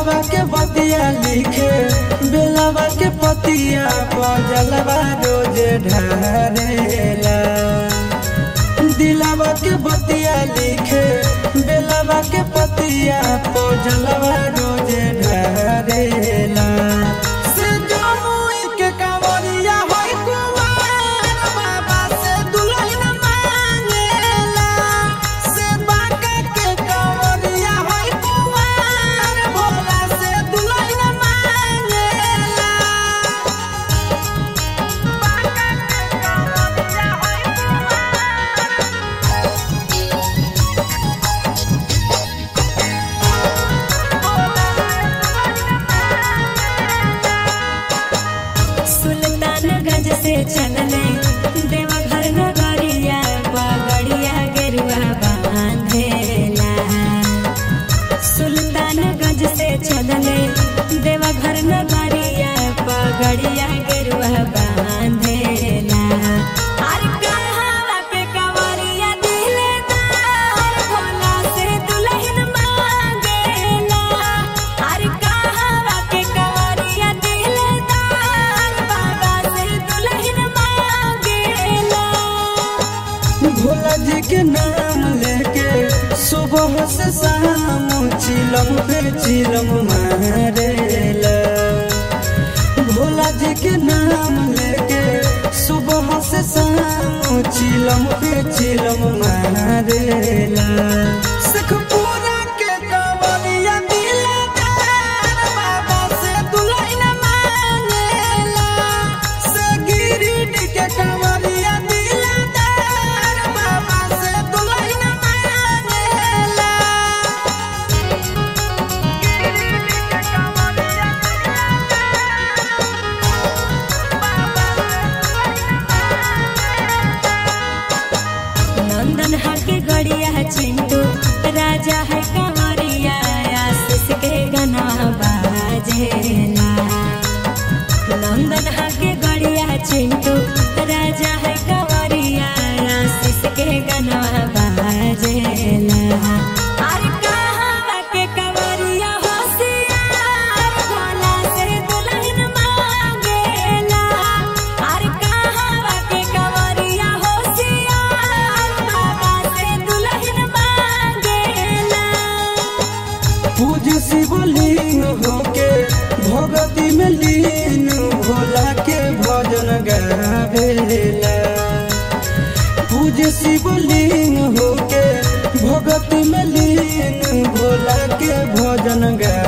दिलावा के बतिया लिखे बेलावा के पतिया जलवा रोज ढारेला। दिलावा के बतिया लिखे बेलावा के पतिया जलवा रोज ढारेला। सुल्तानगंज से चलने देवघर नगरिया पगड़िया गेरुआ बांधेला। सुल्तानगंज से चलने देवघर नगरिया पगड़िया गेरुआ बांधेला। अरे कहवा के कंवरिया दिलदार भोला से दुल्हन मांगेला। अरे कहवा के कंवरिया भोला जी के नाम लेके सुबह से शाम चिलम पे चिलम मारेला। भोला जी के नाम लेके सुबह से शाम चिलम पे चिलम मारेला। सखपुरा के कंवरिया दिलदार बाबा से दुल्हन मांगेला। गिरिडीह के कंवरिया नंदन हके गड़िया चिंटू राजा है कंवरिया आशीष के गाना बाजेला। नंदन हके गड़िया चिंटू राजा है कंवरिया आशीष के गाना बाजेला। अरे कहवा के कंवरिया होशियार भोला से दुल्हन मांगेला। अरे कहवा के कंवरिया पूज शिवलिंग होके भगती में लीन भोला के भजन गावेला। पूज शिवलिंग होके भगती में लीन भोला के भजन गावेला।